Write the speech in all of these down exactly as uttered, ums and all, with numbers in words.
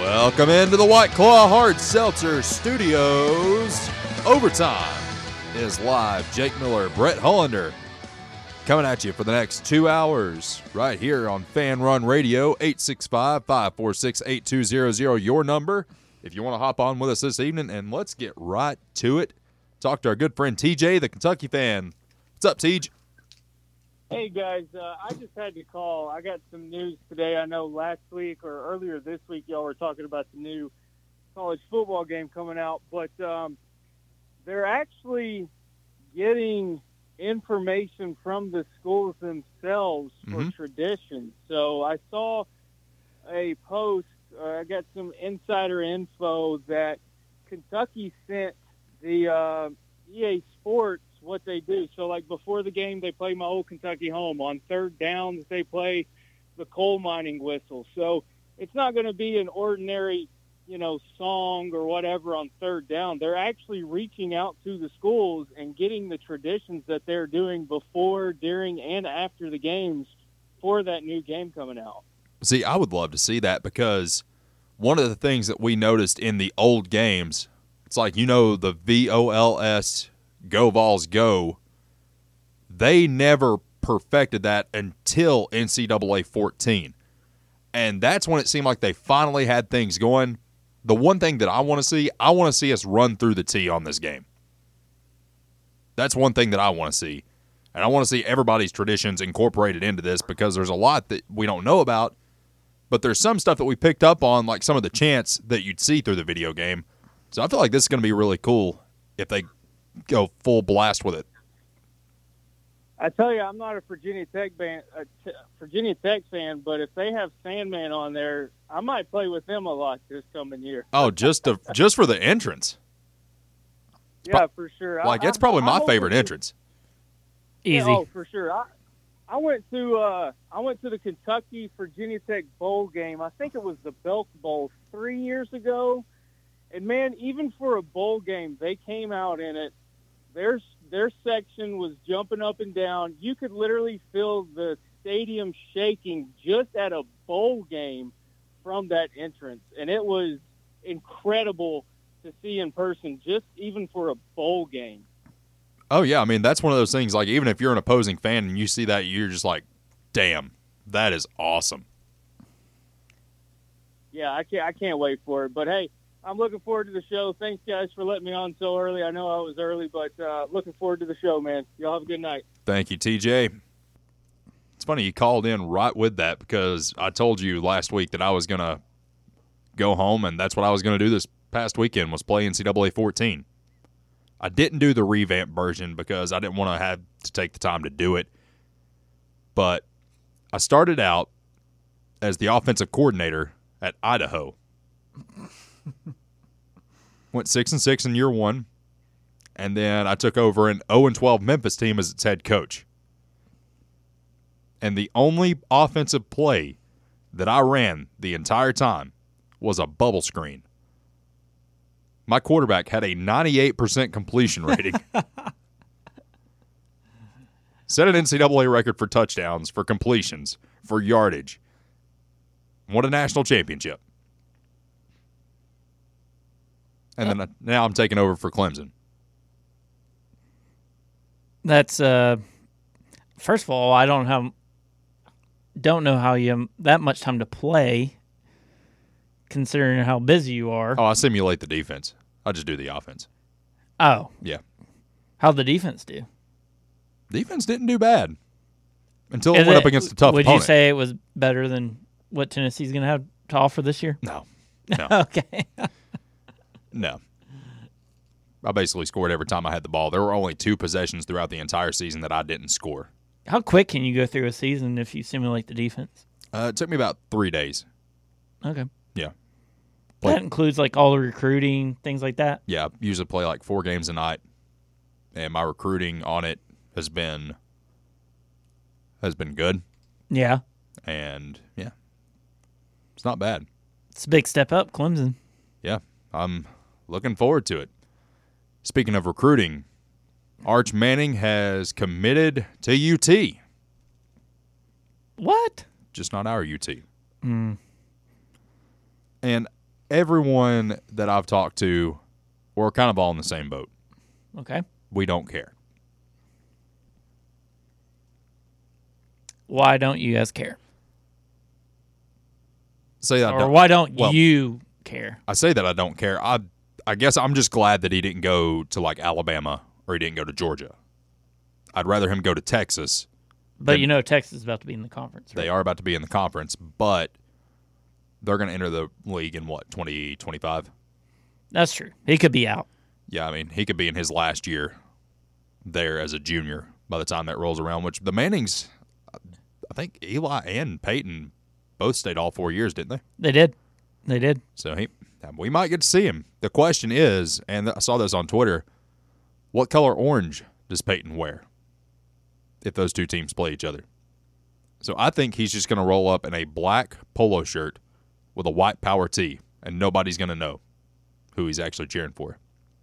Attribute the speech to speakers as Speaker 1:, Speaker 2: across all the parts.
Speaker 1: Welcome into the White Claw Hard Seltzer Studios. Overtime is live. Jake Miller, Brett Hollander coming at you for the next two hours right here on Fan Run Radio. Eight six five, five four six, eight two zero zero, your number if you want to hop on with us this evening. And let's get right to it. Talk to our good friend T J, the Kentucky fan. What's up, T J?
Speaker 2: Hey, guys. Uh, I just had to call. I got some news today. I know last week or earlier this week y'all were talking about the new college football game coming out, but um, they're actually getting information from the schools themselves for mm-hmm. traditions. So I saw a post. Uh, I got some insider info that Kentucky sent the uh, E A Sports what they do. So, like, before the game, they play My Old Kentucky Home. On third downs, they play the coal mining whistle. So it's not going to be an ordinary, you know, song or whatever on third down. They're actually reaching out to the schools and getting the traditions that they're doing before, during, and after the games for that new game coming out.
Speaker 1: See, I would love to see that, because one of the things that we noticed in the old games, it's like, you know, the V O L S, Go Vols Go, they never perfected that until N C double A fourteen. And that's when it seemed like they finally had things going. The one thing that I want to see, I want to see us run through the tee on this game. That's one thing that I want to see. And I want to see everybody's traditions incorporated into this, because there's a lot that we don't know about, but there's some stuff that we picked up on, like some of the chants that you'd see through the video game. So I feel like this is going to be really cool if they go full blast with it.
Speaker 2: I tell you, I'm not a Virginia Tech fan, a t- Virginia Tech fan, but if they have Sandman on there, I might play with them a lot this coming year.
Speaker 1: Oh, just to, just for the entrance.
Speaker 2: Yeah, pro- for sure.
Speaker 1: Like,
Speaker 2: I,
Speaker 1: it's probably
Speaker 2: I,
Speaker 1: my
Speaker 2: I
Speaker 1: favorite
Speaker 2: to,
Speaker 1: entrance.
Speaker 2: Easy.
Speaker 3: Yeah,
Speaker 2: oh, for sure. I I went to uh, I went to the Kentucky Virginia Tech bowl game. I think it was the Belk Bowl three years ago. And man, even for a bowl game, they came out in it. Their their section was jumping up and down. You could literally feel the stadium shaking just at a bowl game from that entrance. And it was incredible to see in person, just even for a bowl game.
Speaker 1: Oh, yeah. I mean, that's one of those things, like, even if you're an opposing fan and you see that, you're just like, damn, that is awesome.
Speaker 2: Yeah, I can't, I can't wait for it. But, hey, I'm looking forward to the show. Thanks, guys, for letting me on so early. I know I was early, but uh, looking forward to the show, man. Y'all have a good night.
Speaker 1: Thank you, T J. It's funny you called in right with that, because I told you last week that I was going to go home, and that's what I was going to do this past weekend, was play N C double A fourteen. I didn't do the revamp version because I didn't want to have to take the time to do it. But I started out as the offensive coordinator at Idaho. Went six and six in year one, and then I took over an oh and twelve Memphis team as its head coach. And the only offensive play that I ran the entire time was a bubble screen. My quarterback had a ninety-eight percent completion rating. Set an N C double A record for touchdowns, for completions, for yardage. Won a national championship. And then uh, now I'm taking over for Clemson.
Speaker 3: That's uh, first of all, I don't have, don't know how you have that much time to play, considering how busy you are.
Speaker 1: Oh, I simulate the defense. I just do the offense.
Speaker 3: Oh,
Speaker 1: yeah.
Speaker 3: How'd the defense do?
Speaker 1: Defense didn't do bad until it, it went up against a tough
Speaker 3: would
Speaker 1: opponent.
Speaker 3: Would you say it was better than what Tennessee's going to have to offer this year?
Speaker 1: No, no.
Speaker 3: Okay.
Speaker 1: No. I basically scored every time I had the ball. There were only two possessions throughout the entire season that I didn't score.
Speaker 3: How quick can you go through a season if you simulate the defense?
Speaker 1: Uh, it took me about three days.
Speaker 3: Okay.
Speaker 1: Yeah.
Speaker 3: Play, that includes like all the recruiting, things like that?
Speaker 1: Yeah, I usually play like four games a night, and my recruiting on it has been has been good.
Speaker 3: Yeah.
Speaker 1: And, yeah, it's not bad.
Speaker 3: It's a big step up, Clemson.
Speaker 1: Yeah, I'm looking forward to it. Speaking of recruiting, Arch Manning has committed to U T.
Speaker 3: What?
Speaker 1: Just not our U T.
Speaker 3: Mm.
Speaker 1: And everyone that I've talked to, we're kind of all in the same boat.
Speaker 3: Okay.
Speaker 1: We don't care.
Speaker 3: Why don't you guys care?
Speaker 1: Say that I
Speaker 3: Or
Speaker 1: don't,
Speaker 3: why don't
Speaker 1: well,
Speaker 3: you care?
Speaker 1: I say that I don't care. I I guess I'm just glad that he didn't go to like Alabama or he didn't go to Georgia. I'd rather him go to Texas.
Speaker 3: But
Speaker 1: than,
Speaker 3: you know Texas is about to be in the conference, right?
Speaker 1: They are about to be in the conference, but they're going to enter the league in what, twenty twenty-five?
Speaker 3: That's true. He could be out.
Speaker 1: Yeah, I mean, he could be in his last year there as a junior by the time that rolls around, which the Mannings, I think Eli and Peyton both stayed all four years, didn't they?
Speaker 3: They did. They did.
Speaker 1: So he, we might get to see him. The question is, and I saw this on Twitter, what color orange does Peyton wear if those two teams play each other? So I think he's just going to roll up in a black polo shirt with a white power tee, and nobody's going to know who he's actually cheering for.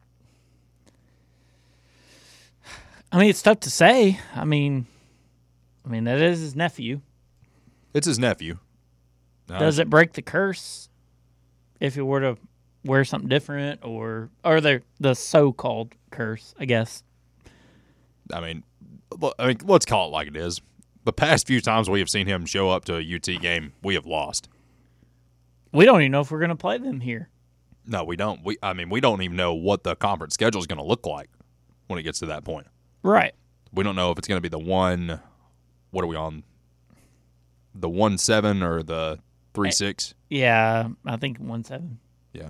Speaker 3: I mean, it's tough to say. I mean, I mean that is his nephew.
Speaker 1: It's his nephew.
Speaker 3: Does it break the curse if he were to wear something different, or or the the so-called curse? I guess.
Speaker 1: I mean, I mean, let's call it like it is. The past few times we have seen him show up to a U T game, we have lost.
Speaker 3: We don't even know if we're going to play them here.
Speaker 1: No, we don't. We, I mean, we don't even know what the conference schedule is going to look like when it gets to that point.
Speaker 3: Right.
Speaker 1: We don't know if it's going to be the one. What are we on? The one seven or the three six?
Speaker 3: Yeah, I think one seven.
Speaker 1: Yeah.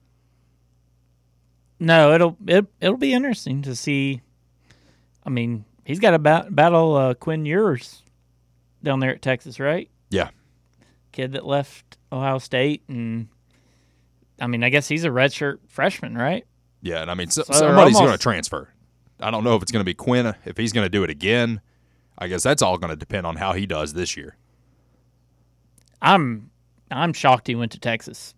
Speaker 3: No, it'll it it'll be interesting to see. I mean, he's got to bat, battle uh, Quinn Ewers down there at Texas, right?
Speaker 1: Yeah.
Speaker 3: Kid that left Ohio State, and I mean, I guess he's a redshirt freshman, right?
Speaker 1: Yeah, and I mean, so,
Speaker 3: So
Speaker 1: somebody's
Speaker 3: almost-
Speaker 1: going to transfer. I don't know if it's going to be Quinn, if he's going to do it again. I guess that's all going to depend on how he does this year.
Speaker 3: I'm I'm shocked he went to Texas.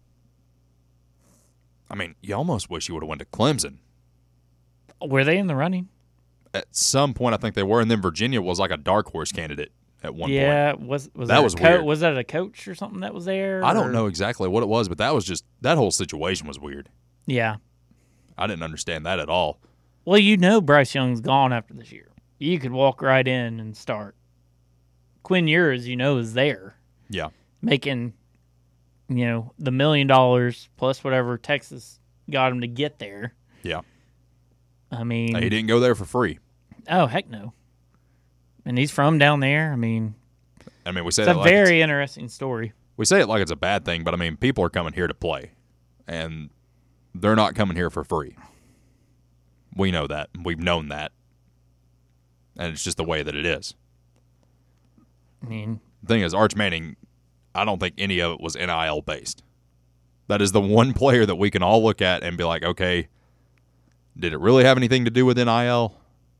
Speaker 1: I mean, you almost wish he would have went to Clemson.
Speaker 3: Were they in the running?
Speaker 1: At some point, I think they were, and then Virginia was like a dark horse candidate at one point.
Speaker 3: Yeah, was was
Speaker 1: That
Speaker 3: that
Speaker 1: was
Speaker 3: a co-
Speaker 1: weird.
Speaker 3: Was that a coach or something that was there?
Speaker 1: I don't
Speaker 3: or-
Speaker 1: know exactly what it was, but that was just that whole situation was weird.
Speaker 3: Yeah.
Speaker 1: I didn't understand that at all.
Speaker 3: Well, you know Bryce Young's gone after this year. You could walk right in and start. Quinn Ewers, you know, is there
Speaker 1: Yeah.
Speaker 3: making, you know, the million dollars plus whatever Texas got him to get there.
Speaker 1: Yeah.
Speaker 3: I mean,
Speaker 1: He didn't go there for free.
Speaker 3: oh heck no. And he's from down there. I mean,
Speaker 1: I mean, we say
Speaker 3: it's
Speaker 1: that
Speaker 3: a
Speaker 1: like it's-
Speaker 3: very interesting story.
Speaker 1: we say it like it's a bad thing, but I mean, people are coming here to play, and they're not coming here for free. We know that. We've known that, and it's just the way that it is.
Speaker 3: I mean,
Speaker 1: The thing is, Arch Manning, I don't think any of it was N I L based. That is the one player that we can all look at and be like, okay, did it really have anything to do with N I L?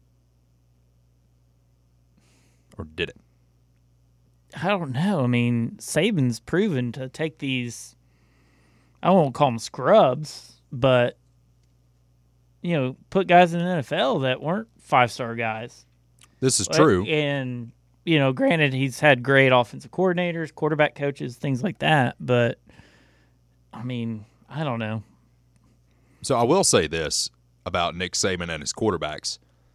Speaker 1: Or did it?
Speaker 3: I don't know. I mean, Saban's proven to take these, I won't call them scrubs, but, you know, put guys in the N F L that weren't five-star guys.
Speaker 1: This is true.
Speaker 3: And, you know, granted, he's had great offensive coordinators, quarterback coaches, things like that, but, I mean, I don't know.
Speaker 1: So I will say this about Nick Saban and his quarterbacks.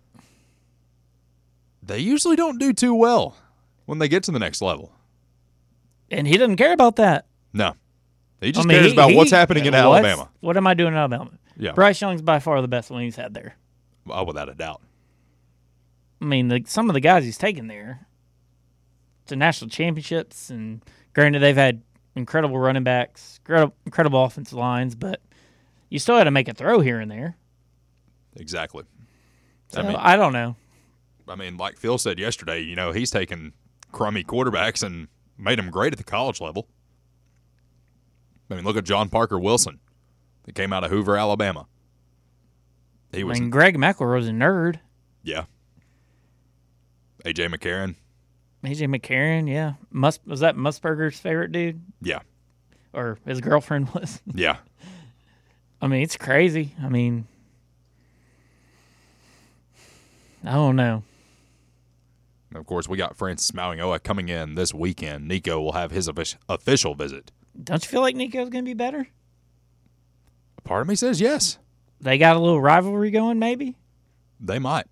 Speaker 1: They usually don't do too well when they get to the next level.
Speaker 3: And he doesn't care about that.
Speaker 1: No. He just
Speaker 3: I mean,
Speaker 1: cares
Speaker 3: he-
Speaker 1: about
Speaker 3: he-
Speaker 1: what's happening in
Speaker 3: what's-
Speaker 1: Alabama.
Speaker 3: What am I doing in Alabama?
Speaker 1: Yeah.
Speaker 3: Bryce Young's by far the best one he's had there.
Speaker 1: Oh, without a doubt.
Speaker 3: I mean, the, some of the guys he's taken there to national championships, and granted, they've had incredible running backs, incredible, incredible offensive lines, but you still had to make a throw here and there.
Speaker 1: Exactly.
Speaker 3: So,
Speaker 1: I mean,
Speaker 3: I don't know.
Speaker 1: I mean, like Phil said yesterday, you know, he's taken crummy quarterbacks and made them great at the college level. I mean, look at John Parker Wilson that came out of Hoover, Alabama. He
Speaker 3: I
Speaker 1: was,
Speaker 3: mean, Greg McElroy's a nerd.
Speaker 1: yeah. A J McCarron,
Speaker 3: A J McCarron, yeah. Mus- was that Musburger's favorite dude?
Speaker 1: yeah,
Speaker 3: Or his girlfriend was?
Speaker 1: yeah.
Speaker 3: I mean, it's crazy. I mean, I don't know.
Speaker 1: And of course, we got Francis Mauigoa coming in this weekend. Nico will have his offic- official visit
Speaker 3: Don't you feel like Nico's going to be better?
Speaker 1: Part of me says yes.
Speaker 3: They got a little rivalry going, maybe?
Speaker 1: They might.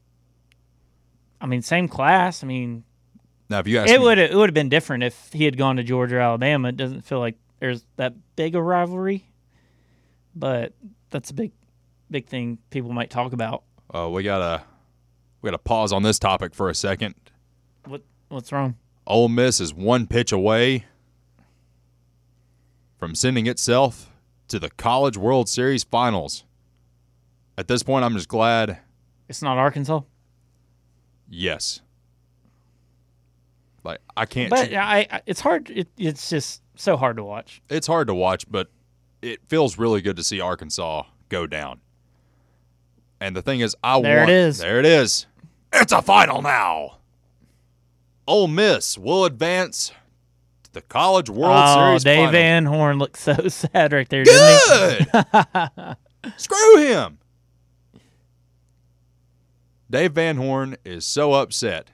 Speaker 3: I mean, same class. I mean,
Speaker 1: Now, if you ask
Speaker 3: it
Speaker 1: me,
Speaker 3: would it would have been different if he had gone to Georgia or Alabama. It doesn't feel like there's that big a rivalry, but that's a big, big thing people might talk about.
Speaker 1: uh, we gotta we gotta pause on this topic for a second.
Speaker 3: What what's wrong?
Speaker 1: Ole Miss is one pitch away from sending itself to the College World Series Finals. At this point, I'm just glad.
Speaker 3: It's not Arkansas.
Speaker 1: Yes. Like I can't.
Speaker 3: But
Speaker 1: ch-
Speaker 3: I, I it's hard. It, it's just so hard to watch.
Speaker 1: it's hard to watch, but it feels really good to see Arkansas go down. And the thing is, I
Speaker 3: There
Speaker 1: want.
Speaker 3: it is.
Speaker 1: There it is. It's a final now. Ole Miss will advance to the College World
Speaker 3: oh,
Speaker 1: Series
Speaker 3: Dave
Speaker 1: final.
Speaker 3: Van Horn looked so sad right there, didn't
Speaker 1: Good. Screw him. Dave Van Horn is so upset.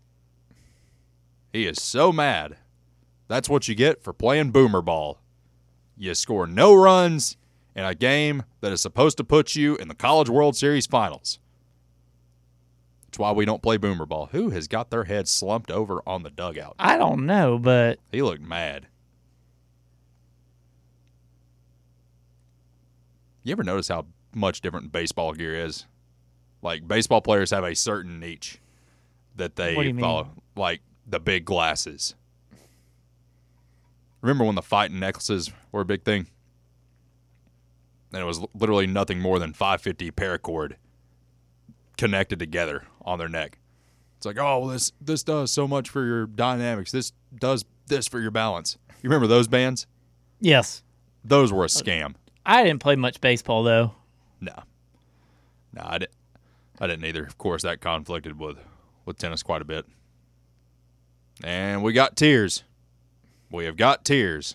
Speaker 1: He is so mad. That's what you get for playing boomer ball. You score no runs in a game that is supposed to put you in the College World Series Finals. That's why we don't play boomer ball. Who has got their head slumped over on the dugout?
Speaker 3: he? I don't know, but
Speaker 1: He looked mad. You ever notice how much different baseball gear is? Like, baseball players have a certain niche that they
Speaker 3: What do you mean?
Speaker 1: follow. Like, the big glasses. Remember when the fighting necklaces were a big thing? And it was literally nothing more than five fifty paracord connected together on their neck. It's like, oh, this this does so much for your dynamics. This does this for your balance. You remember those bands?
Speaker 3: yes,
Speaker 1: Those were a scam.
Speaker 3: I didn't play much baseball though.
Speaker 1: No. No, I didn't. I didn't either. Of course, that conflicted with, with tennis quite a bit. And we got tears. We have got tears.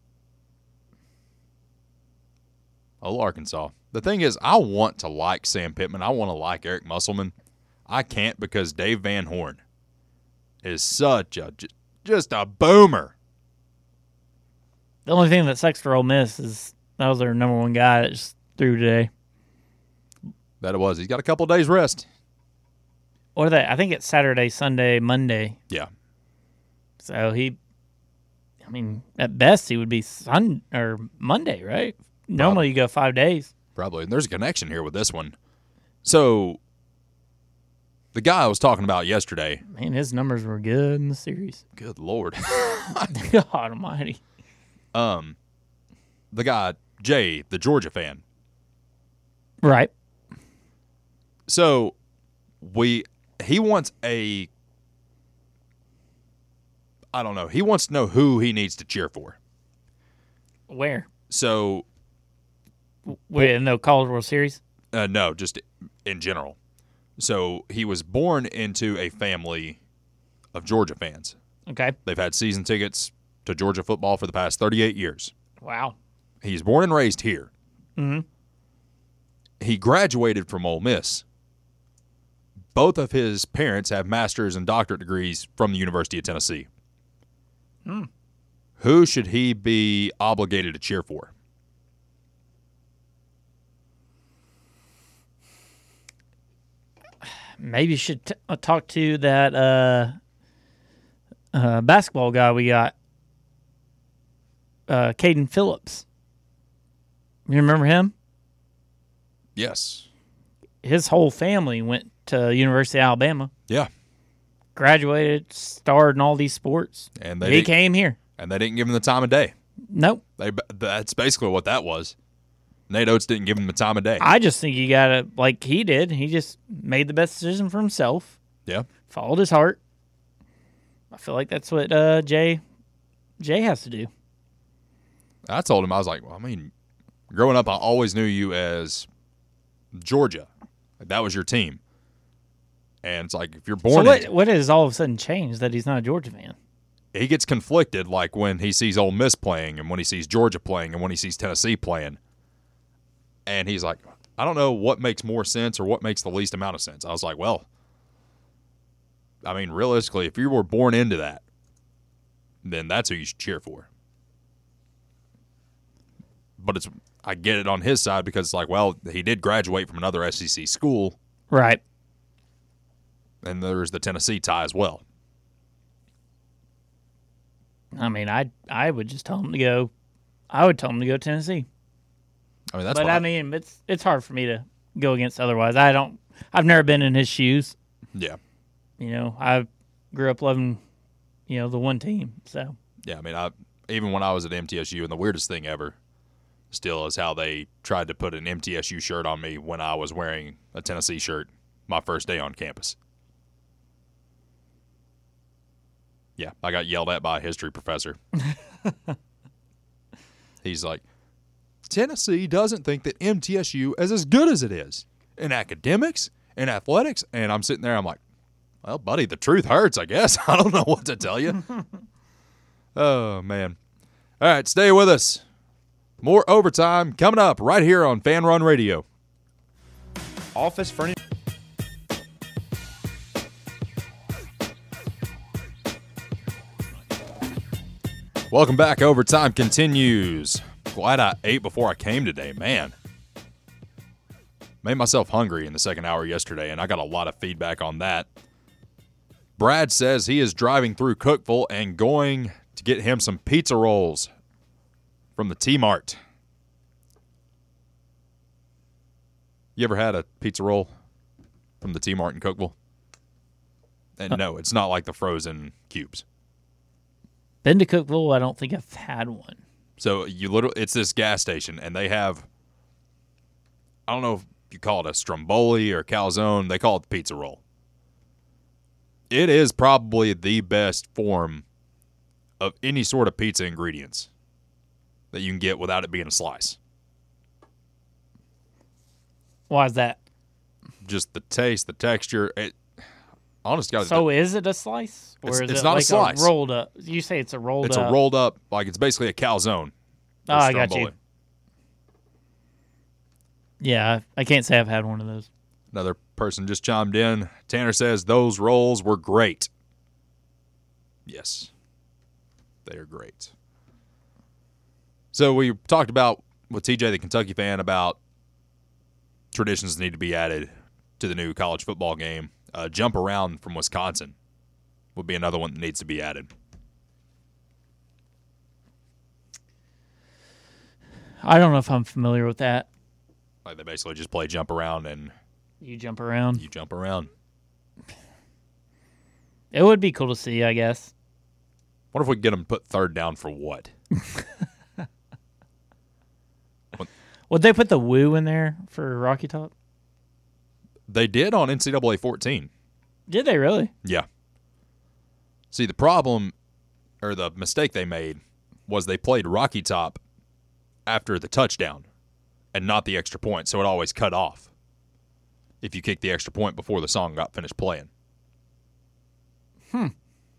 Speaker 1: Oh, Arkansas. The thing is, I want to like Sam Pittman. I want to like Eric Musselman. I can't because Dave Van Horn is such a, j- just a boomer.
Speaker 3: The only thing that sucks for Ole Miss is that was their number one guy that just threw today.
Speaker 1: That it was. He's got a couple days rest.
Speaker 3: What are they? I think it's Saturday, Sunday, Monday.
Speaker 1: Yeah.
Speaker 3: So he, I mean, at best he would be Sun or Monday, right? Normally you go five days.
Speaker 1: Probably. And there's a connection here with this one. So, the guy I was talking about yesterday,
Speaker 3: Man, his numbers were good in the series.
Speaker 1: good Lord,
Speaker 3: God Almighty.
Speaker 1: um, the guy, Jay, the Georgia fan.
Speaker 3: Right.
Speaker 1: So, we, he wants a, I don't know, he wants to know who he needs to cheer for.
Speaker 3: Where?
Speaker 1: So,
Speaker 3: Wait, in the College World Series?
Speaker 1: uh, no, just in general. So, he was born into a family of Georgia fans.
Speaker 3: Okay.
Speaker 1: They've had season tickets to Georgia football for the past thirty-eight years.
Speaker 3: Wow.
Speaker 1: He's born and raised here.
Speaker 3: Mm-hmm.
Speaker 1: He graduated from Ole Miss. Both of his parents have master's and doctorate degrees from the University of Tennessee.
Speaker 3: Hmm.
Speaker 1: Who should he be obligated to cheer for?
Speaker 3: Maybe you should t- uh, talk to that uh, uh, basketball guy we got, uh, Caden Phillips. You remember him?
Speaker 1: Yes.
Speaker 3: His whole family went to University of Alabama,
Speaker 1: Yeah.
Speaker 3: graduated, starred in all these sports.
Speaker 1: And they
Speaker 3: He
Speaker 1: didn't,
Speaker 3: came here.
Speaker 1: and they didn't give him the time of day.
Speaker 3: Nope.
Speaker 1: They that's basically what that was. Nate Oates didn't give him the time of day.
Speaker 3: I just think you got to, like he did, he just made the best decision for himself,
Speaker 1: Yeah.
Speaker 3: followed his heart. I feel like that's what uh, Jay Jay has to do.
Speaker 1: I told him, I was like, well, I mean, growing up, I always knew you as Georgia. Like, that was your team. And it's like, if you're
Speaker 3: So
Speaker 1: born
Speaker 3: what,
Speaker 1: in,
Speaker 3: what has all of a sudden changed that he's not a Georgia fan?
Speaker 1: he gets conflicted, like when he sees Ole Miss playing and when he sees Georgia playing and when he sees Tennessee playing. And he's like, I don't know what makes more sense or what makes the least amount of sense. I was like, well, I mean, realistically, if you were born into that, then that's who you should cheer for. but it's I get it on his side because it's like, well, he did graduate from another S E C school.
Speaker 3: Right.
Speaker 1: And there's the Tennessee tie as well.
Speaker 3: I mean, I I would just tell him to go. I would tell him to go Tennessee.
Speaker 1: I mean, that's.
Speaker 3: But I, I mean, it's it's hard for me to go against otherwise. I don't. I've never been in his shoes.
Speaker 1: Yeah.
Speaker 3: You know, I grew up loving, you know, the one team. So.
Speaker 1: Yeah, I mean, I even when I was at M T S U, and the weirdest thing ever, still, is how they tried to put an M T S U shirt on me when I was wearing a Tennessee shirt my first day on campus. Yeah, I got yelled at by a history professor. He's like, Tennessee doesn't think that M T S U is as good as it is in academics and athletics. And I'm sitting there, I'm like, well, buddy, the truth hurts, I guess. I don't know what to tell you. Oh, man. All right, stay with us. More overtime coming up right here on Fan Run Radio.
Speaker 4: Office furniture.
Speaker 1: Welcome back. Overtime continues. Glad I ate before I came today, man. Made myself hungry in the second hour yesterday, and I got a lot of feedback on that. Brad says he is driving through Cookeville and going to get him some pizza rolls from the T-Mart. You ever had a pizza roll from the T-Mart in Cookeville? And no, it's not like the frozen cubes.
Speaker 3: Been to Cookeville, I don't think I've had one.
Speaker 1: So you literally, it's this gas station, and they have, I don't know if you call it a stromboli or calzone. They call it the pizza roll. It is probably the best form of any sort of pizza ingredients that you can get without it being a slice.
Speaker 3: Why is that?
Speaker 1: Just the taste, the texture. It, honest God,
Speaker 3: so is it a slice? Or
Speaker 1: it's,
Speaker 3: is
Speaker 1: it's
Speaker 3: it
Speaker 1: not
Speaker 3: like
Speaker 1: a slice.
Speaker 3: A rolled up? You say it's a rolled
Speaker 1: it's
Speaker 3: up.
Speaker 1: a rolled up, like it's basically a calzone.
Speaker 3: Oh, I got you. Yeah, I can't say I've had one of those.
Speaker 1: Another person just chimed in. Tanner says those rolls were great. Yes, they are great. So we talked about with T J, the Kentucky fan, about traditions that need to be added to the new college football game. Uh, jump around from Wisconsin would be another one that needs to be added.
Speaker 3: I don't know if I'm familiar with that.
Speaker 1: Like they basically just play jump around and
Speaker 3: you jump around.
Speaker 1: You jump around.
Speaker 3: It would be cool to see, I guess.
Speaker 1: What if we could get them to put third down for what?
Speaker 3: Would they put the woo in there for Rocky Top?
Speaker 1: They did on N C double A fourteen.
Speaker 3: Did they really?
Speaker 1: Yeah. See, the problem, or the mistake they made, was they played Rocky Top after the touchdown and not the extra point, so it always cut off if you kicked the extra point before the song got finished playing.
Speaker 3: Hmm.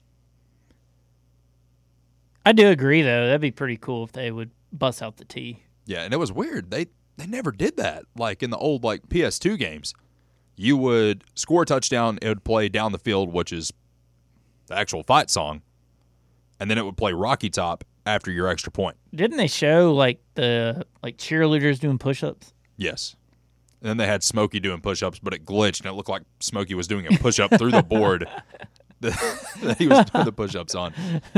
Speaker 3: I do agree, though. That'd be pretty cool if they would bust out the T.
Speaker 1: Yeah, and it was weird. They they never did that. Like in the old like P S two games, you would score a touchdown, it would play Down the Field, which is the actual fight song, and then it would play Rocky Top after your extra point.
Speaker 3: Didn't they show like the like cheerleaders doing push-ups?
Speaker 1: Yes. And then they had Smokey doing push-ups, but it glitched, and it looked like Smokey was doing a push-up through the board that he was doing the push-ups on.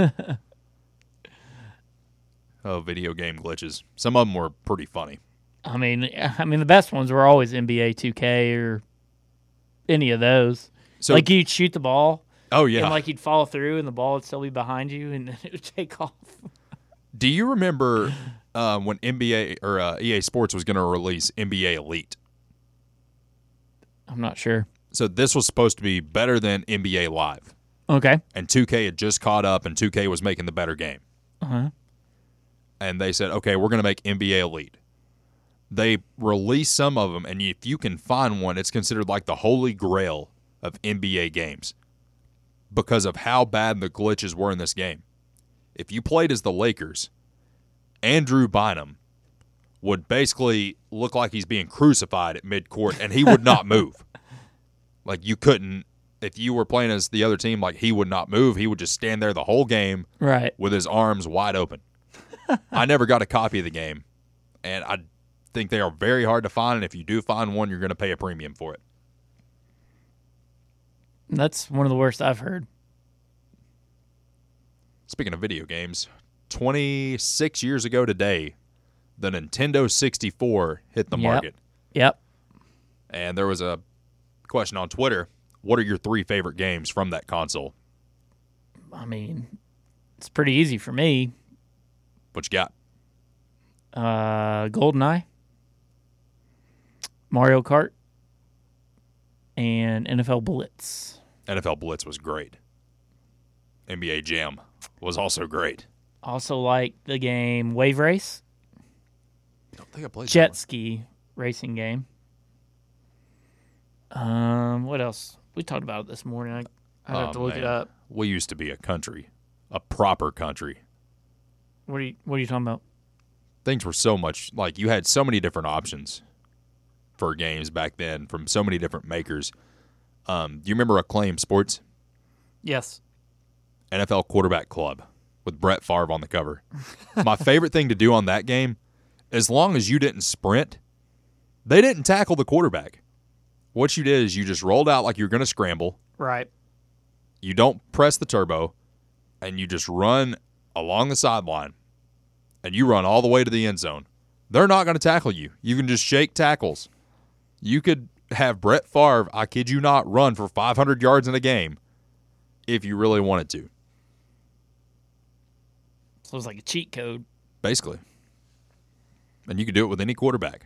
Speaker 1: Oh, video game glitches. Some of them were pretty funny.
Speaker 3: I mean, I mean the best ones were always N B A two K or any of those. So, like you'd shoot the ball.
Speaker 1: Oh, yeah.
Speaker 3: And like you'd follow through, and the ball would still be behind you, and it would take off.
Speaker 1: Do you remember uh, when N B A or uh, E A Sports was going to release N B A Elite?
Speaker 3: I'm not sure.
Speaker 1: So this was supposed to be better than N B A Live.
Speaker 3: Okay.
Speaker 1: And two K had just caught up, and two K was making the better game.
Speaker 3: Uh-huh.
Speaker 1: And they said, okay, we're going to make N B A Elite. They released some of them, and if you can find one, it's considered like the holy grail of N B A games because of how bad the glitches were in this game. If you played as the Lakers, Andrew Bynum would basically look like he's being crucified at midcourt, and he would not move. Like, you couldn't, if you were playing as the other team, like, he would not move. He would just stand there the whole game
Speaker 3: right,
Speaker 1: with his arms wide open. I never got a copy of the game. And I think they are very hard to find, and if you do find one, you're going to pay a premium for it.
Speaker 3: That's one of the worst I've heard.
Speaker 1: Speaking of video games, twenty-six years ago today, the Nintendo sixty-four hit the
Speaker 3: Yep.
Speaker 1: market.
Speaker 3: Yep.
Speaker 1: And there was a question on Twitter, what are your three favorite games from that console?
Speaker 3: I mean, it's pretty easy for me.
Speaker 1: What you got?
Speaker 3: Uh, GoldenEye, Mario Kart, and N F L Blitz.
Speaker 1: N F L Blitz was great. N B A Jam was also great.
Speaker 3: Also like the game Wave Race,
Speaker 1: I don't think I played
Speaker 3: jet
Speaker 1: that
Speaker 3: ski racing game. Um, what else? We talked about it this morning. I I
Speaker 1: one.
Speaker 3: have to
Speaker 1: Oh,
Speaker 3: look it
Speaker 1: man.
Speaker 3: up.
Speaker 1: We used to be a country, a proper country.
Speaker 3: What are you What are you talking about?
Speaker 1: Things were so much, like you had so many different options for games back then from so many different makers. Um, do you remember Acclaim Sports?
Speaker 3: Yes.
Speaker 1: N F L Quarterback Club with Brett Favre on the cover. My favorite thing to do on that game, as long as you didn't sprint, they didn't tackle the quarterback. What you did is you just rolled out like you're going to scramble.
Speaker 3: Right.
Speaker 1: You don't press the turbo, and you just run along the sideline, and you run all the way to the end zone. They're not going to tackle you. You can just shake tackles. You could have Brett Favre, I kid you not, run for five hundred yards in a game if you really wanted to.
Speaker 3: So it's like a cheat code.
Speaker 1: Basically. And you could do it with any quarterback.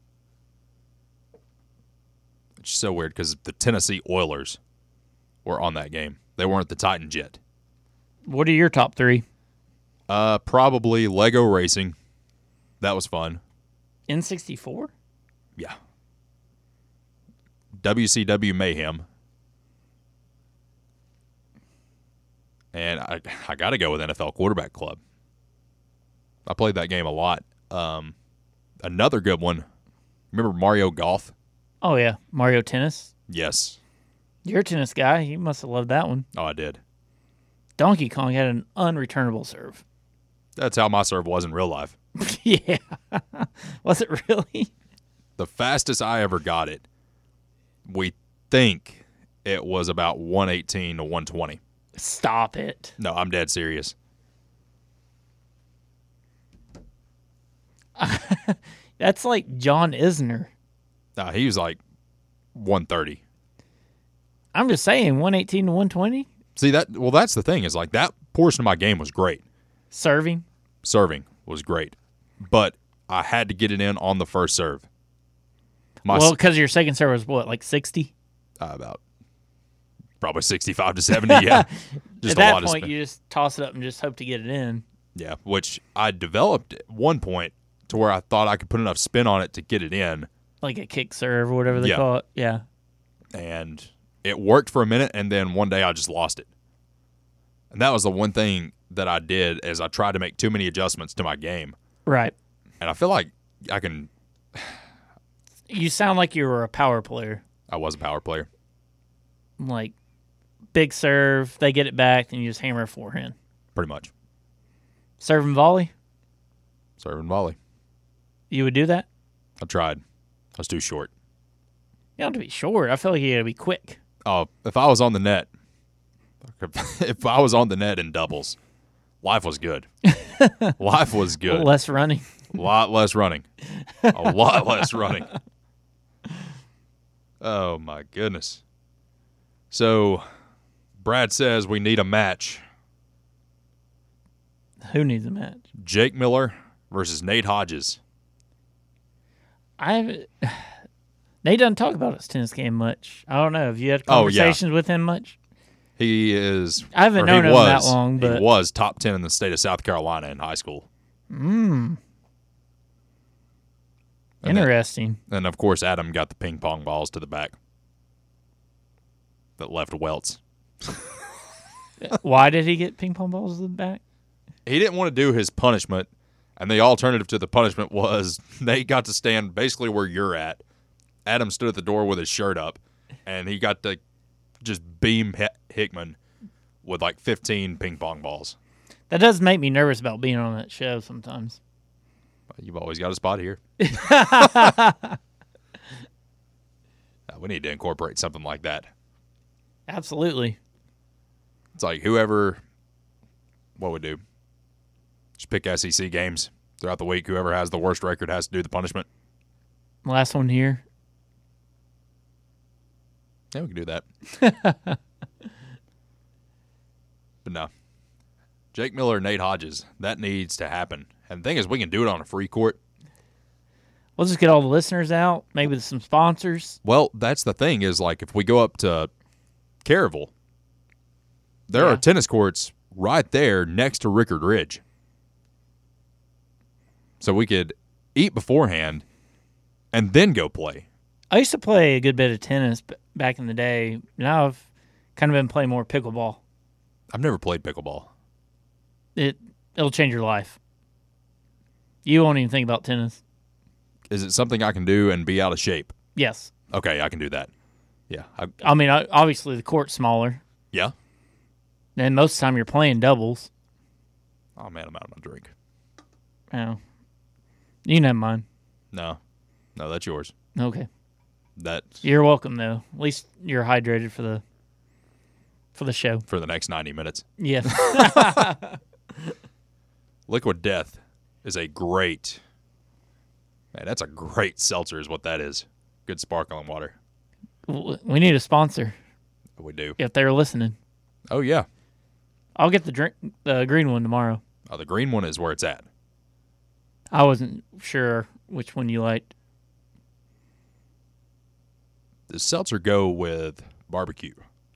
Speaker 1: It's so weird because the Tennessee Oilers were on that game. They weren't the Titans yet.
Speaker 3: What are your top three?
Speaker 1: Uh, probably Lego Racing. That was fun.
Speaker 3: N sixty-four?
Speaker 1: Yeah. W C W Mayhem. And I I got to go with N F L Quarterback Club. I played that game a lot. Um, another good one. Remember Mario Golf?
Speaker 3: Oh, yeah. Mario Tennis.
Speaker 1: Yes.
Speaker 3: You're a tennis guy. You must have loved that one.
Speaker 1: Oh, I did.
Speaker 3: Donkey Kong had an unreturnable serve.
Speaker 1: That's how my serve was in real life.
Speaker 3: Yeah. Was it really?
Speaker 1: The fastest I ever got it, we think it was about one eighteen to one twenty.
Speaker 3: Stop it.
Speaker 1: No, I'm dead serious.
Speaker 3: That's like John Isner.
Speaker 1: No, he was like one thirty.
Speaker 3: I'm just saying, one eighteen to one twenty?
Speaker 1: See, that? Well, that's the thing is like that portion of my game was great.
Speaker 3: Serving?
Speaker 1: Serving was great, but I had to get it in on the first serve. My
Speaker 3: Well, because your second serve was what, like sixty?
Speaker 1: uh, about probably sixty-five to seventy. Yeah, just
Speaker 3: At
Speaker 1: a
Speaker 3: that
Speaker 1: lot
Speaker 3: point,
Speaker 1: of sp-
Speaker 3: you just toss it up and just hope to get it in.
Speaker 1: yeah. Which I developed at one point to where I thought I could put enough spin on it to get it in,
Speaker 3: Like a kick serve or whatever they
Speaker 1: Yeah.
Speaker 3: call it. Yeah.
Speaker 1: and it worked for a minute, and then one day I just lost it. And that was the one thing that I did is I tried to make too many adjustments to my game,
Speaker 3: Right.
Speaker 1: and I feel like I can.
Speaker 3: You sound like you were a power player.
Speaker 1: I was a power player,
Speaker 3: Like, big serve, they get it back, and you just hammer a forehand.
Speaker 1: pretty much.
Speaker 3: Serve and volley?
Speaker 1: Serve and volley.
Speaker 3: You would do that?
Speaker 1: I tried. I was too short.
Speaker 3: You don't have to be short. I feel like you got to be quick.
Speaker 1: Oh, if I was on the net, if I was on the net in doubles, life was good. Life was good.
Speaker 3: Less running.
Speaker 1: A lot less running. A lot less running. Oh, my goodness. So, Brad says we need a match.
Speaker 3: Who needs a match?
Speaker 1: Jake Miller versus Nate Hodges.
Speaker 3: I haven't. Nate doesn't talk about his tennis game much. I don't know. Have you had
Speaker 1: Oh, yeah.
Speaker 3: conversations with him much?
Speaker 1: He is.
Speaker 3: I haven't
Speaker 1: or
Speaker 3: known
Speaker 1: he
Speaker 3: him
Speaker 1: was,
Speaker 3: that long, but
Speaker 1: he was top ten in the state of South Carolina in high school.
Speaker 3: mm,
Speaker 1: And then-
Speaker 3: interesting.
Speaker 1: And of course, Adam got the ping pong balls to the back that left welts.
Speaker 3: Why did he get ping pong balls to the back?
Speaker 1: He didn't want to do his punishment, and the alternative to the punishment was Nate got to stand basically where you're at. Adam stood at the door with his shirt up, and he got to just beam Hi- Hickman with like fifteen ping pong balls.
Speaker 3: That does make me nervous about being on that show sometimes.
Speaker 1: You've always got a spot here. uh, we need to incorporate something like that.
Speaker 3: Absolutely.
Speaker 1: It's like whoever, what would do? Just pick S E C games throughout the week. Whoever has the worst record has to do the punishment.
Speaker 3: Last one here.
Speaker 1: Yeah, we can do that. But no. Jake Miller, Nate Hodges, that needs to happen. And the thing is, we can do it on a free court.
Speaker 3: We'll just get all the listeners out, maybe some sponsors.
Speaker 1: Well, that's the thing is, like, if we go up to Caryville, there
Speaker 3: Yeah.
Speaker 1: are tennis courts right there next to Rickard Ridge. So we could eat beforehand and then go play.
Speaker 3: I used to play a good bit of tennis b- back in the day. Now I've kind of been playing more pickleball.
Speaker 1: I've never played pickleball.
Speaker 3: It, it'll change your life. You won't even think about tennis.
Speaker 1: Is it something I can do and be out of shape?
Speaker 3: Yes.
Speaker 1: Okay, I can do that. Yeah. I,
Speaker 3: I mean, I- obviously the court's smaller.
Speaker 1: yeah.
Speaker 3: And most of the time you're playing doubles.
Speaker 1: Oh, man, I'm out of my drink.
Speaker 3: Oh. You can have mine.
Speaker 1: No. No, that's yours.
Speaker 3: Okay.
Speaker 1: That's
Speaker 3: You're welcome, though. At least you're hydrated for the for the show.
Speaker 1: for the next ninety minutes.
Speaker 3: Yes.
Speaker 1: Liquid Death is a great, man, that's a great seltzer is what that is. Good sparkling water.
Speaker 3: We need a sponsor
Speaker 1: We do.
Speaker 3: if they're listening.
Speaker 1: Oh, yeah.
Speaker 3: I'll get the drink, the green one tomorrow.
Speaker 1: Oh, the green one is where it's at.
Speaker 3: I wasn't sure which one you liked.
Speaker 1: Does seltzer go with barbecue?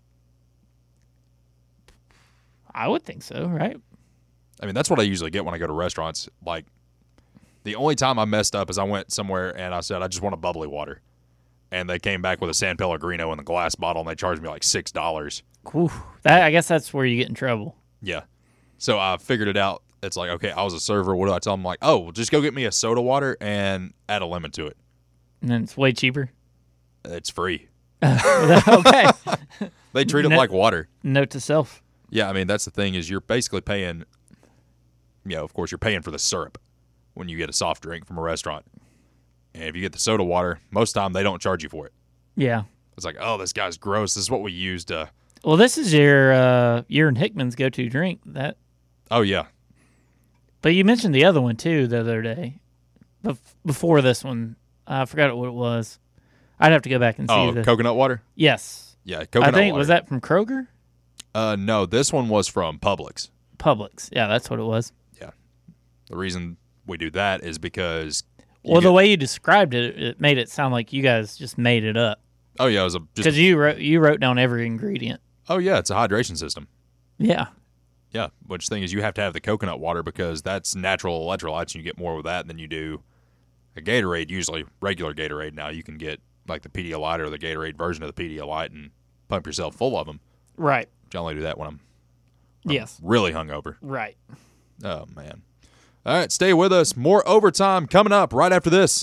Speaker 3: I would think so, right?
Speaker 1: I mean, that's what I usually get when I go to restaurants. Like, the only time I messed up is I went somewhere and I said, I just want a bubbly water. And they came back with a San Pellegrino in the glass bottle, and they charged me like six dollars.
Speaker 3: Whew. That I guess that's where you get in trouble.
Speaker 1: Yeah. So I figured it out. It's like, okay, I was a server. What do I tell them? Like, oh, well, just go get me a soda water and add a lemon to it.
Speaker 3: And then it's way cheaper.
Speaker 1: It's free.
Speaker 3: Okay.
Speaker 1: They treat it
Speaker 3: No-
Speaker 1: like water.
Speaker 3: Note to self.
Speaker 1: Yeah, I mean, that's the thing is you're basically paying, you know, of course, you're paying for the syrup when you get a soft drink from a restaurant. And if you get the soda water, most of the time they don't charge you for it.
Speaker 3: Yeah.
Speaker 1: It's like, oh, this guy's gross. This is what we used to.
Speaker 3: Well, this is your uh, your and Hickman's go-to drink. That.
Speaker 1: Oh, yeah.
Speaker 3: But you mentioned the other one too the other day. Bef- before this one, I forgot what it was. I'd have to go back and see.
Speaker 1: Oh,
Speaker 3: the...
Speaker 1: coconut water?
Speaker 3: Yes.
Speaker 1: Yeah, coconut
Speaker 3: I think
Speaker 1: water.
Speaker 3: was that from Kroger,
Speaker 1: Uh, no, this one was from Publix.
Speaker 3: Publix. Yeah, that's what it was.
Speaker 1: The reason we do that is because. you
Speaker 3: Well, the
Speaker 1: get-
Speaker 3: way you described it, it made it sound like you guys just made it up
Speaker 1: Oh, yeah, it was a.
Speaker 3: because
Speaker 1: Just,
Speaker 3: you wrote you wrote down every ingredient.
Speaker 1: oh, yeah, it's a hydration system.
Speaker 3: Yeah.
Speaker 1: Yeah, which thing is you have to have the coconut water because that's natural electrolytes, and you get more with that than you do a Gatorade. Usually, regular Gatorade. Now you can get like the Pedialyte or the Gatorade version of the Pedialyte and pump yourself full of them.
Speaker 3: Right.
Speaker 1: Which I only do that when I'm, when I'm
Speaker 3: Yes.
Speaker 1: really hungover.
Speaker 3: Right.
Speaker 1: Oh man! All right, stay with us. More overtime coming up right after this.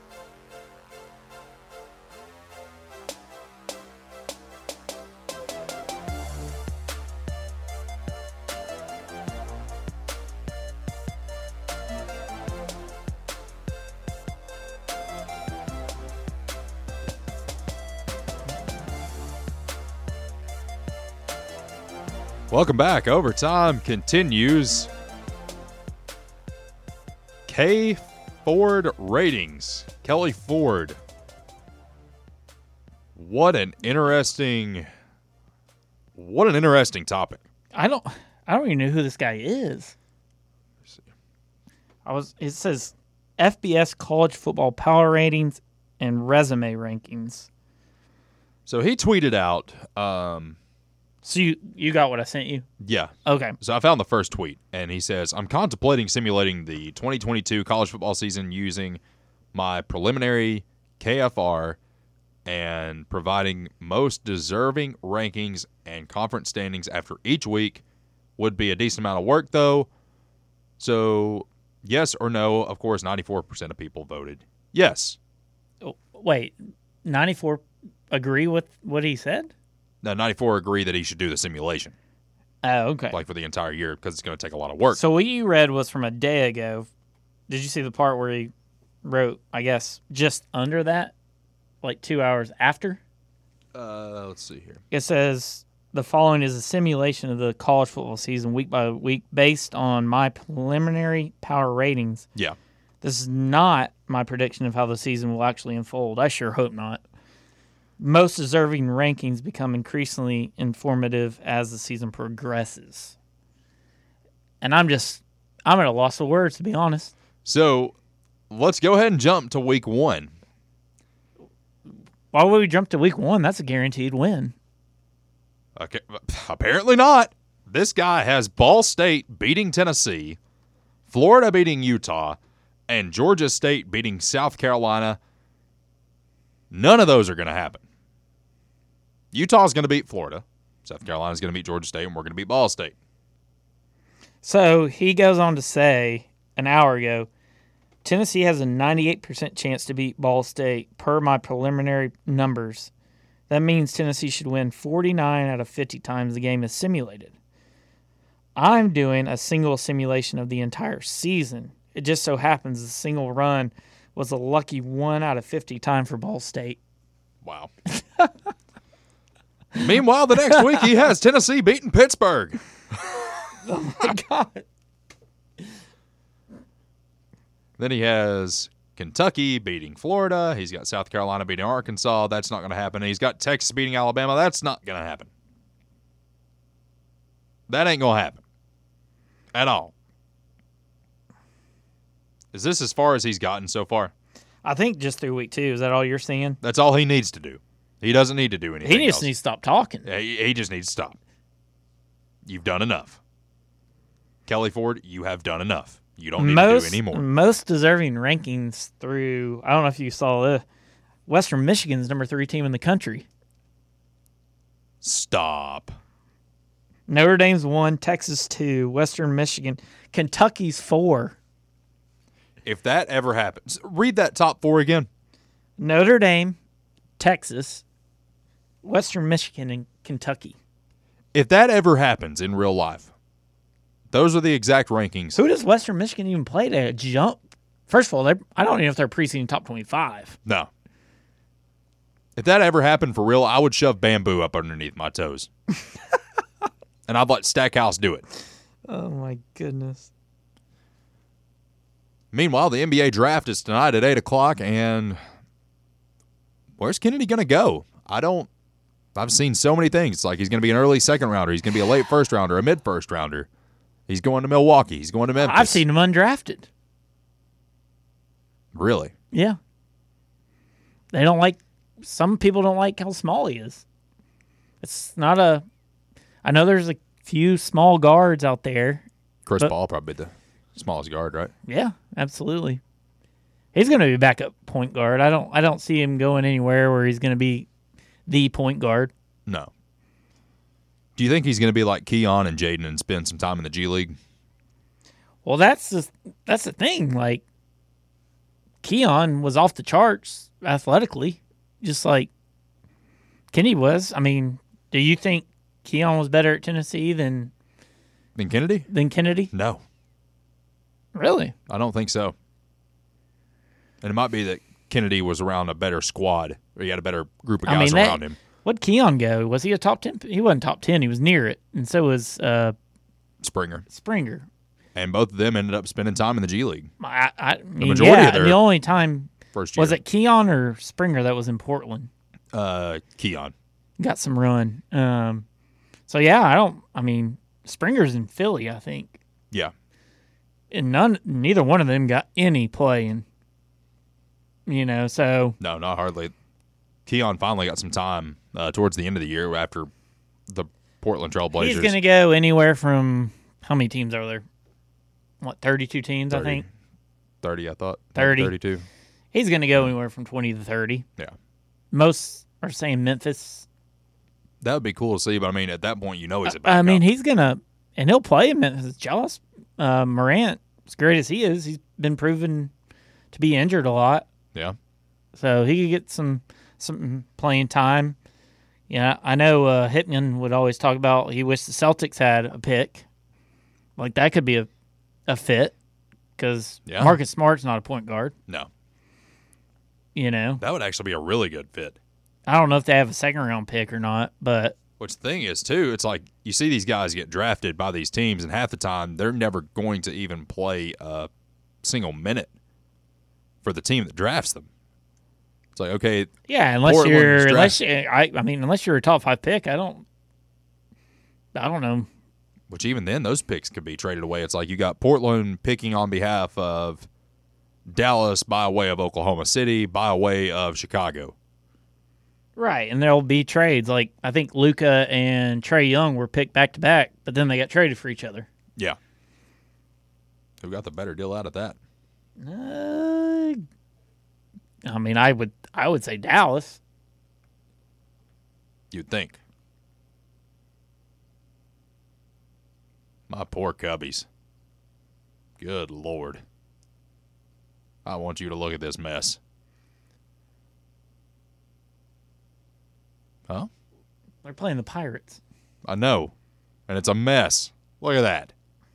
Speaker 1: Welcome back. Overtime continues. K Ford ratings. Kelly Ford. What an interesting what an interesting topic.
Speaker 3: I don't I don't even know who this guy is. I was it says F B S college football power ratings and resume rankings.
Speaker 1: So he tweeted out, um,
Speaker 3: So you you got what I sent you?
Speaker 1: yeah.
Speaker 3: Okay.
Speaker 1: So I found the first tweet, and he says, I'm contemplating simulating the twenty twenty-two college football season using my preliminary K F R and providing most deserving rankings and conference standings after each week. Would be a decent amount of work, though. So, yes or no, of course, ninety-four percent of people voted yes.
Speaker 3: Oh, wait, ninety-four agree with what he said?
Speaker 1: Now, ninety-four agree that he should do the simulation,
Speaker 3: Oh, okay.
Speaker 1: like for the entire year, because it's going to take a lot of work.
Speaker 3: So what you read was from a day ago did you see the part where he wrote, I guess, just under that, like two hours after?
Speaker 1: Uh, let's see here.
Speaker 3: It says, the following is a simulation of the college football season week by week based on my preliminary power ratings.
Speaker 1: Yeah.
Speaker 3: This is not my prediction of how the season will actually unfold. I sure hope not. Most deserving rankings become increasingly informative as the season progresses. And I'm just, I'm at a loss of words, to be honest.
Speaker 1: So let's go ahead and jump to week one.
Speaker 3: Why would we jump to week one? That's a guaranteed win.
Speaker 1: Okay, apparently not. This guy has Ball State beating Tennessee, Florida beating Utah, and Georgia State beating South Carolina. None of those are going to happen. Utah's going to beat Florida. South Carolina's going to beat Georgia State, and we're going to beat Ball State.
Speaker 3: So he goes on to say an hour ago, Tennessee has a ninety-eight percent chance to beat Ball State per my preliminary numbers. That means Tennessee should win forty-nine out of fifty times the game is simulated. I'm doing a single simulation of the entire season. It just so happens the single run was a lucky one out of fifty time for Ball State.
Speaker 1: Wow. Meanwhile, the next week he has Tennessee beating Pittsburgh.
Speaker 3: Oh, my God.
Speaker 1: Then he has Kentucky beating Florida. He's got South Carolina beating Arkansas. That's not going to happen. He's got Texas beating Alabama. That's not going to happen. That ain't going to happen at all. Is this as far as he's gotten so far?
Speaker 3: I think just through week two. Is that all you're seeing?
Speaker 1: That's all he needs to do. He doesn't need to do anything
Speaker 3: He just
Speaker 1: else.
Speaker 3: needs to stop talking.
Speaker 1: Yeah, He, he just needs to stop. You've done enough. Kelly Ford, you have done enough. You don't need
Speaker 3: most,
Speaker 1: to do any more.
Speaker 3: Most deserving rankings through, I don't know if you saw this, Western Michigan's number three team in the country.
Speaker 1: Stop.
Speaker 3: Notre Dame's one, Texas two, Western Michigan, Kentucky's four.
Speaker 1: If that ever happens, read that top four again.
Speaker 3: Notre Dame, Texas, Western Michigan, and Kentucky.
Speaker 1: If that ever happens in real life, those are the exact rankings.
Speaker 3: Who does Western Michigan even play to jump? First of all, they're- I don't even know if they're preseason top twenty-five.
Speaker 1: No. If that ever happened for real, I would shove bamboo up underneath my toes. And I'd let Stackhouse do it.
Speaker 3: Oh, my goodness.
Speaker 1: Meanwhile, the N B A draft is tonight at eight o'clock, and where's Kennedy going to go? I don't – I've seen so many things. It's like he's going to be an early second rounder. He's going to be a late first rounder, a mid-first rounder. He's going to Milwaukee. He's going to Memphis.
Speaker 3: I've seen him undrafted.
Speaker 1: Really?
Speaker 3: Yeah. They don't like – some people don't like how small he is. It's not a – I know there's a few small guards out there.
Speaker 1: Chris
Speaker 3: But-
Speaker 1: Paul probably the smallest guard, right?
Speaker 3: Yeah, absolutely. He's going to be backup point guard. I don't I don't see him going anywhere where he's going to be the point guard.
Speaker 1: No. Do you think he's going to be like Keon and Jaden and spend some time in the G League?
Speaker 3: Well, that's the, that's the thing. Like, Keon was off the charts athletically, just like Kenny was. I mean, do you think Keon was better at Tennessee than
Speaker 1: Then Kennedy?
Speaker 3: than Kennedy?
Speaker 1: No,
Speaker 3: Really?
Speaker 1: I don't think so. And it might be that Kennedy was around a better squad, or he had a better group of
Speaker 3: I
Speaker 1: guys
Speaker 3: mean, that-
Speaker 1: around him.
Speaker 3: What'd Keon go? Was he a top ten? He wasn't top ten. He was near it, and so was uh,
Speaker 1: Springer.
Speaker 3: Springer.
Speaker 1: And both of them ended up spending time in the G League
Speaker 3: I, I mean,
Speaker 1: majority
Speaker 3: yeah,
Speaker 1: of their-
Speaker 3: the only time
Speaker 1: first year.
Speaker 3: was it Keon or Springer that was in Portland.
Speaker 1: Uh, Keon.
Speaker 3: Got some run. Um, so yeah, I don't. I mean, Springer's in Philly, I think,
Speaker 1: Yeah.
Speaker 3: and none, neither one of them got any playing. You know, so
Speaker 1: No, not hardly. Keon finally got some time uh, towards the end of the year after the Portland Trail Blazers.
Speaker 3: he's going to go anywhere from how many teams are there? What, thirty-two teams? I
Speaker 1: thirty.
Speaker 3: think
Speaker 1: thirty, I thought.
Speaker 3: thirty.
Speaker 1: thirty-two.
Speaker 3: he's going to go anywhere from twenty to thirty.
Speaker 1: Yeah.
Speaker 3: Most are saying Memphis.
Speaker 1: That would be cool to see, but I mean, at that point, you know he's a backup.
Speaker 3: I mean, he's gonna and he'll play in Memphis. Josh uh, Morant, as great as he is, he's been proven to be injured a lot.
Speaker 1: Yeah.
Speaker 3: So he could get some some playing time. Yeah, I know uh, Hickman would always talk about he wished the Celtics had a pick. Like that could be a, a fit. because
Speaker 1: Yeah.
Speaker 3: Marcus Smart's not a point guard.
Speaker 1: No.
Speaker 3: You know,
Speaker 1: That would actually be a really good fit.
Speaker 3: I don't know if they have a second round pick or not, but
Speaker 1: Which the thing is, too, it's like you see these guys get drafted by these teams, and half the time they're never going to even play a single minute for the team that drafts them. It's like, okay,
Speaker 3: yeah, unless
Speaker 1: Portland's
Speaker 3: you're
Speaker 1: draft-
Speaker 3: unless you, I I mean unless you're a top five pick, I don't I don't know.
Speaker 1: which even then those picks could be traded away. It's like you got Portland picking on behalf of Dallas by way of Oklahoma City, by way of Chicago.
Speaker 3: Right, and there'll be trades. Like I think Luka and Trey Young were picked back to back, but then they got traded for each other.
Speaker 1: Yeah. Who got the better deal out of that?
Speaker 3: Uh, I mean, I would I would say Dallas.
Speaker 1: You'd think. My poor Cubbies. Good Lord. I want you to look at this mess. Huh?
Speaker 3: They're playing the Pirates.
Speaker 1: I know. And it's a mess. Look at that.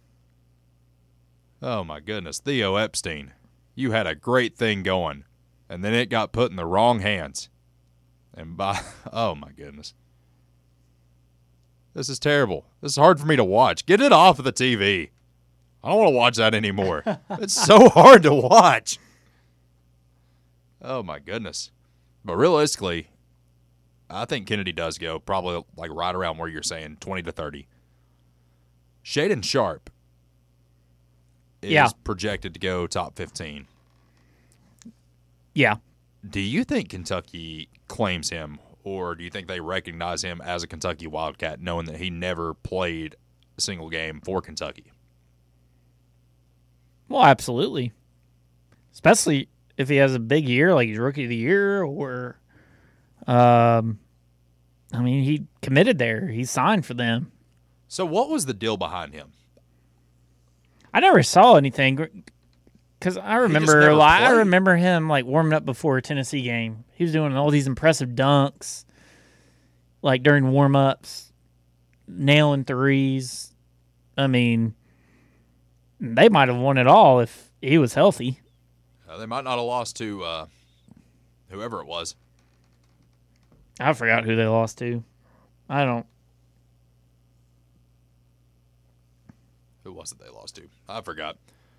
Speaker 1: Oh, my goodness. Theo Epstein, you had a great thing going, and then it got put in the wrong hands. And by, oh, my goodness. This is terrible. This is hard for me to watch. Get it off of the T V. I don't want to watch that anymore. It's so hard to watch. Oh, my goodness. But realistically, I think Kennedy does go probably like right around where you're saying, twenty to thirty. Shaden Sharp is
Speaker 3: Yeah.
Speaker 1: projected to go top fifteen.
Speaker 3: Yeah.
Speaker 1: Do you think Kentucky claims him, or do you think they recognize him as a Kentucky Wildcat, knowing that he never played a single game for Kentucky?
Speaker 3: Well, absolutely. Especially if he has a big year, like he's rookie of the year, or, um, I mean, he committed there. He signed for them.
Speaker 1: So what was the deal behind him?
Speaker 3: I never saw anything because I remember,
Speaker 1: never
Speaker 3: like, I
Speaker 1: played.
Speaker 3: remember him like warming up before a Tennessee game. He was doing all these impressive dunks, like during warm ups, nailing threes. I mean, they might have won it all if he was healthy.
Speaker 1: Uh, they might not have lost to uh, whoever it was.
Speaker 3: I forgot who they lost to. I don't.
Speaker 1: Who was it they lost to? I forgot.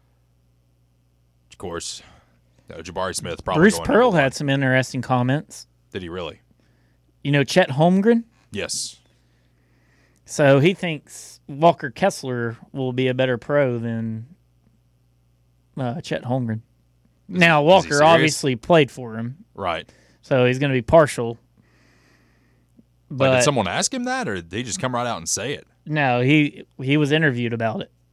Speaker 1: Of course, uh, Jabari Smith probably.
Speaker 3: Bruce
Speaker 1: going
Speaker 3: Pearl
Speaker 1: number one.
Speaker 3: had some interesting comments.
Speaker 1: Did he really?
Speaker 3: You know Chet Holmgren?
Speaker 1: Yes.
Speaker 3: So he thinks Walker Kessler will be a better pro than uh, Chet Holmgren.
Speaker 1: Is
Speaker 3: now,
Speaker 1: he- is he
Speaker 3: Walker
Speaker 1: serious?
Speaker 3: obviously played for him,
Speaker 1: Right.
Speaker 3: so he's going to be partial. But
Speaker 1: Like, did someone ask him that, or did he just come right out and say it?
Speaker 3: no, he he was interviewed about it.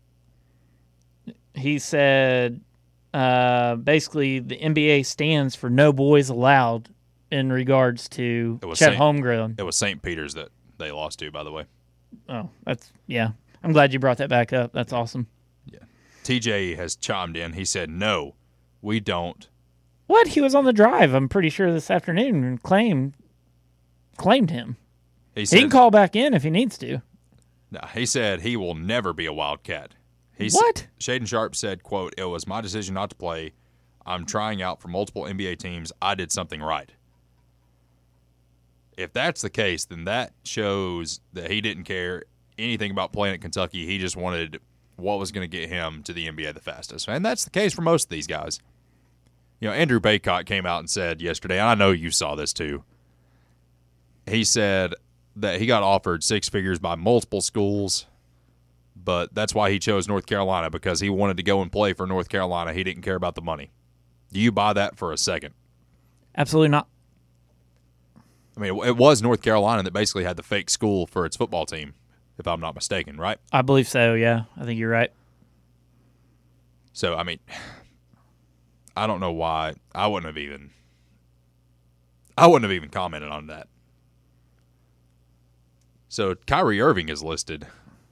Speaker 3: He said, uh, basically, the N B A stands for no boys allowed in regards to
Speaker 1: It was
Speaker 3: Chet
Speaker 1: Saint-
Speaker 3: Holmgren.
Speaker 1: It was Saint Peter's that they lost to, by the way.
Speaker 3: Oh, that's yeah. I'm glad you brought that back up. That's awesome.
Speaker 1: T J has chimed in. He said, "No, we don't."
Speaker 3: What? He was on the drive. I'm pretty sure this afternoon and claimed claimed him.
Speaker 1: He
Speaker 3: He
Speaker 1: said,
Speaker 3: can call back in if he needs to.
Speaker 1: No, he said he will never be a Wildcat. He s-
Speaker 3: What?
Speaker 1: Shaden Sharp said, "Quote: It was my decision not to play. I'm trying out for multiple N B A teams. I did something right." If that's the case, then that shows that he didn't care anything about playing at Kentucky. He just wanted what was going to get him to the N B A the fastest. And that's the case for most of these guys. You know, Andrew Baycott came out and said yesterday, and I know you saw this too. He said that he got offered six figures by multiple schools, but that's why he chose North Carolina, because he wanted to go and play for North Carolina. He didn't care about the money. Do you buy that for a second?
Speaker 3: Absolutely not.
Speaker 1: I mean, it was North Carolina that basically had the fake school for its football team, if I'm not mistaken, right?
Speaker 3: I believe so, yeah. I think you're right.
Speaker 1: So, I mean, I don't know why. I wouldn't have even I wouldn't have even commented on that. So, Kyrie Irving is listed.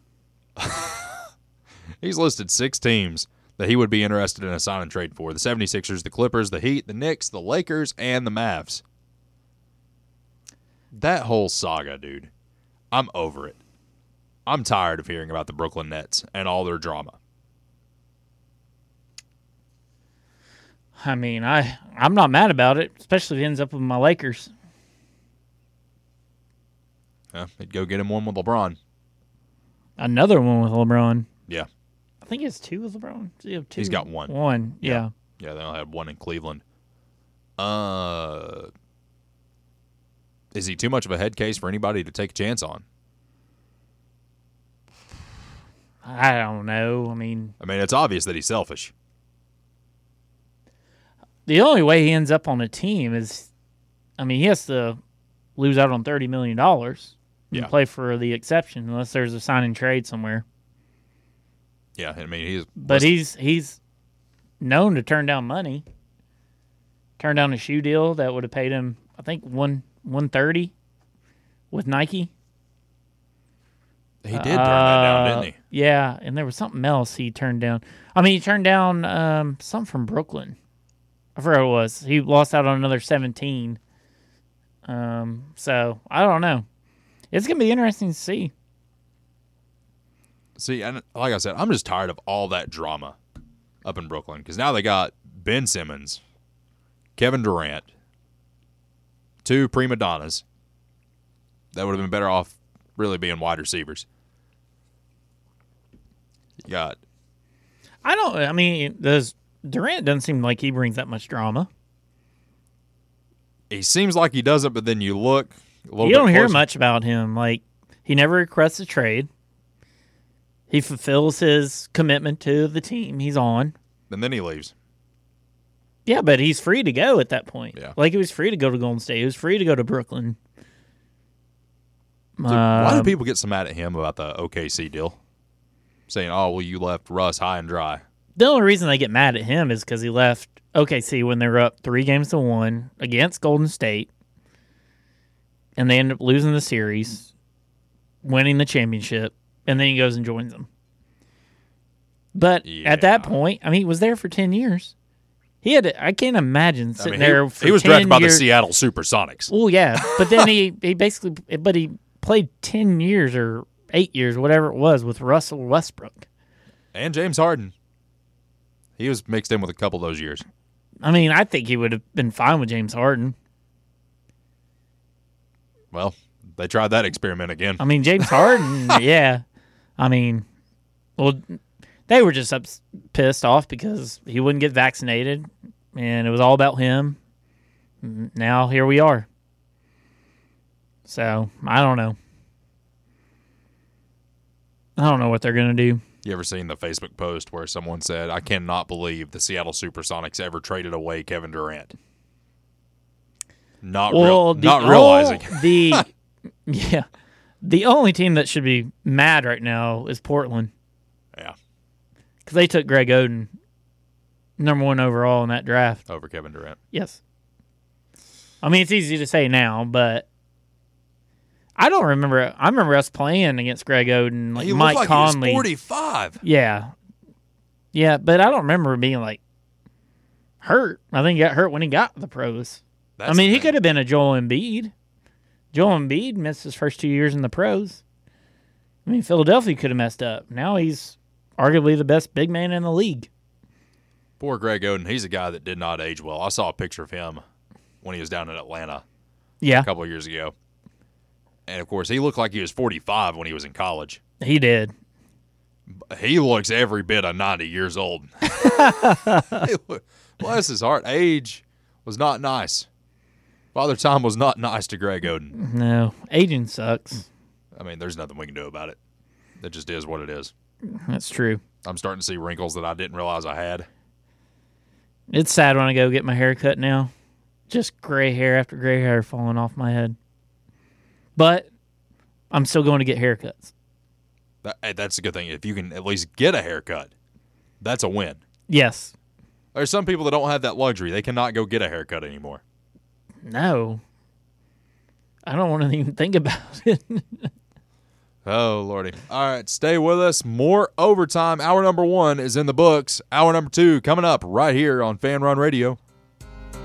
Speaker 1: He's listed six teams that he would be interested in a sign and trade for. The seventy-sixers, the Clippers, the Heat, the Knicks, the Lakers, and the Mavs. That whole saga, dude. I'm over it. I'm tired of hearing about the Brooklyn Nets and all their drama.
Speaker 3: I mean, I, I'm not mad about it, especially if he ends up with my Lakers.
Speaker 1: Yeah, he'd go get him one with LeBron.
Speaker 3: Another one with LeBron.
Speaker 1: Yeah.
Speaker 3: I think it's two with LeBron. Does he have two?
Speaker 1: He's got one.
Speaker 3: One, yeah.
Speaker 1: Yeah, they only had one in Cleveland. Uh, is he too much of a head case for anybody to take a chance on?
Speaker 3: I don't know. I mean,
Speaker 1: I mean, it's obvious that he's selfish.
Speaker 3: the only way he ends up on a team is, I mean, he has to lose out on thirty million dollars and
Speaker 1: Yeah.
Speaker 3: play for the exception unless there's a sign and trade somewhere.
Speaker 1: Yeah, I mean, he's.
Speaker 3: But he's he's known to turn down money. Turn down a shoe deal that would have paid him, I think, one one thirty with Nike.
Speaker 1: He did turn that down,
Speaker 3: Uh,
Speaker 1: didn't he?
Speaker 3: Yeah, and there was something else he turned down. I mean, he turned down um, something from Brooklyn. I forgot what it was. He lost out on another seventeen. Um, so I don't know. It's gonna be interesting to see.
Speaker 1: See, and like I said, I'm just tired of all that drama up in Brooklyn because now they got Ben Simmons, Kevin Durant, two prima donnas that would have been better off really being wide receivers. You got.
Speaker 3: I don't. I mean, does Durant doesn't seem like he brings that much drama.
Speaker 1: He seems like he doesn't, but then you look a little
Speaker 3: You
Speaker 1: bit
Speaker 3: don't hear
Speaker 1: closer.
Speaker 3: much about him. Like, he never requests a trade. He fulfills his commitment to the team he's on.
Speaker 1: And then he leaves.
Speaker 3: Yeah, but he's free to go at that point.
Speaker 1: Yeah.
Speaker 3: Like, he was free to go to Golden State. He was free to go to Brooklyn.
Speaker 1: Dude, why do
Speaker 3: Um,
Speaker 1: people get so mad at him about the O K C deal? Saying, oh, well, you left Russ high and dry.
Speaker 3: The only reason they get mad at him is because he left O K C when they were up three games to one against Golden State, and they end up losing the series, winning the championship, and then he goes and joins them. But at that
Speaker 1: Yeah.
Speaker 3: point, I mean, he was there for ten years. He had, to, I can't imagine
Speaker 1: I
Speaker 3: sitting
Speaker 1: mean,
Speaker 3: there
Speaker 1: he,
Speaker 3: for
Speaker 1: he was
Speaker 3: ten
Speaker 1: drafted by the
Speaker 3: years.
Speaker 1: Seattle Supersonics.
Speaker 3: Well, yeah, but then he, he basically, but he played ten years or eight years, whatever it was, with Russell Westbrook.
Speaker 1: And James Harden. He was mixed in with a couple of those years.
Speaker 3: I mean, I think he would have been fine with James Harden.
Speaker 1: Well, they tried that experiment again.
Speaker 3: I mean, James Harden, yeah. I mean, well, they were just up, pissed off because he wouldn't get vaccinated, and it was all about him. Now, here we are. So, I don't know. I don't know what they're going to do.
Speaker 1: You ever seen the Facebook post where someone said, I cannot believe the Seattle Supersonics ever traded away Kevin Durant? Not,
Speaker 3: Well,
Speaker 1: real,
Speaker 3: the
Speaker 1: not
Speaker 3: ol-
Speaker 1: realizing.
Speaker 3: the yeah, the only team that should be mad right now is Portland
Speaker 1: Yeah,
Speaker 3: because they took Greg Oden, number one overall in that draft.
Speaker 1: over Kevin Durant.
Speaker 3: Yes, I mean it's easy to say now, but I don't remember. I remember us playing against Greg Oden, like
Speaker 1: he
Speaker 3: Mike
Speaker 1: looked like
Speaker 3: Conley.
Speaker 1: he was forty-five.
Speaker 3: Yeah, yeah, but I don't remember being like hurt. I think he got hurt when he got the pros.
Speaker 1: That's
Speaker 3: I mean,
Speaker 1: the
Speaker 3: he
Speaker 1: thing.
Speaker 3: could have been a Joel Embiid. Joel Embiid missed his first two years in the pros. I mean, Philadelphia could have messed up. Now he's arguably the best big man in the league.
Speaker 1: Poor Greg Oden. He's a guy that did not age well. I saw a picture of him when he was down in Atlanta
Speaker 3: Yeah,
Speaker 1: a couple of years ago. And, of course, he looked like he was forty-five when he was in college.
Speaker 3: he did.
Speaker 1: He looks every bit of ninety years old. Bless his heart. Age was not nice. Father Time was not nice to Greg Oden.
Speaker 3: No, aging sucks.
Speaker 1: I mean, there's nothing we can do about it. It just is what it is.
Speaker 3: That's true.
Speaker 1: I'm starting to see wrinkles that I didn't realize I had.
Speaker 3: It's sad when I go get my hair cut now. Just gray hair after gray hair falling off my head. But I'm still going to get haircuts.
Speaker 1: That, hey, that's a good thing. If you can at least get a haircut, that's a win.
Speaker 3: Yes.
Speaker 1: There's some people that don't have that luxury. They cannot go get a haircut anymore.
Speaker 3: No. I don't want to even think about it.
Speaker 1: Oh, Lordy. All right, stay with us. More overtime. Hour number one is in the books. Hour number two coming up right here on Fan Run Radio.